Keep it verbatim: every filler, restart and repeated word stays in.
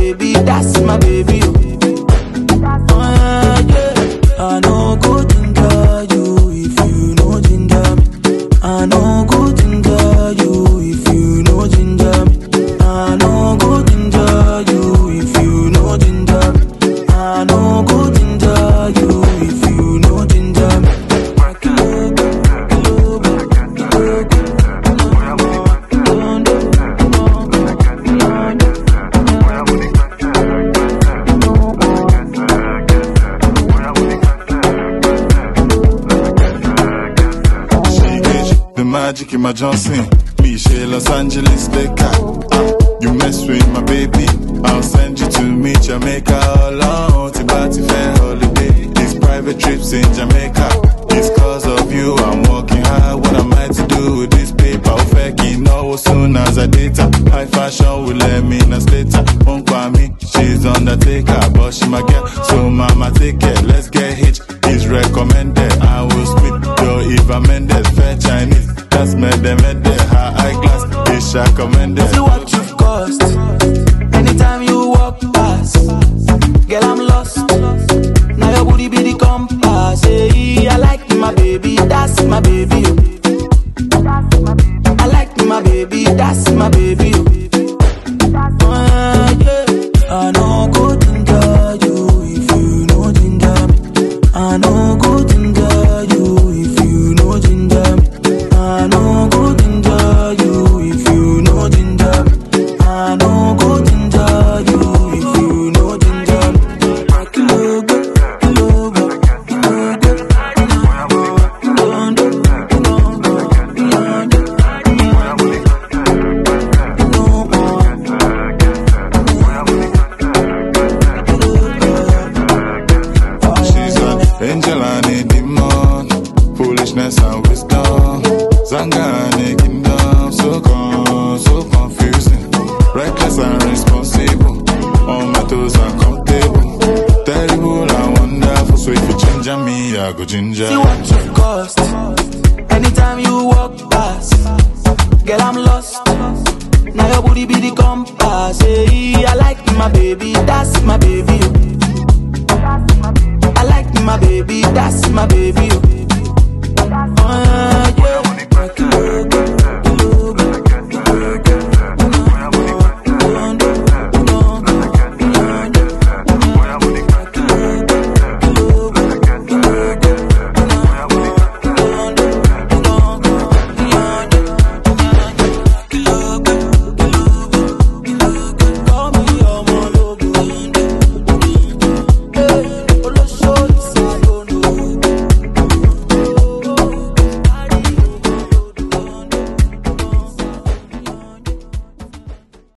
baby, that's my baby. Uh, yeah. I know go ginger you if you know ginger me. I know go ginger you if you know ginger me. I know go ginger you if you know ginger me. I know go ginger you if you know ginger me. Kilo, kilo, the magic in my Johnson, me she Los Angeles Baker. Uh, you mess with my baby, I'll send you to me Jamaica alone. Tibati fair holiday, these private trips in Jamaica. It's cause of you, I'm working hard. What am I to do with this paper? Feki know as soon as I date her. High fashion will let me in a later. Won't call me, she's undertaker, but she my girl, so mama take care. Let's get hitched, it's recommended. I will spit your Eva Mendes, fair Chinese. That's made them at the high class. It's recommended. See what you've cost. Anytime you walk past, girl, I'm lost. Now your booty be the compass. Hey, I like my baby, that's my baby. I like my baby, that's my baby. Uh, yeah. I know go ginger you if you know ginger me. I know go ginger you if you know ginger me. I know go ginger you if you know ginger me. I know go ginger you if you know ginger me. Kilo, kilo, She's an angel and a demon, foolishness and wisdom. Zanga and a kingdom, so con, so confusing. Reckless and responsible, on my toes and comfortable. Terrible and wonderful, so if you ginger me, I go ginger. See what you've cost. Anytime you walk past, girl, I'm lost. Now your booty be the compass. Hey, I like my baby, that's my baby. I like my baby, that's my baby.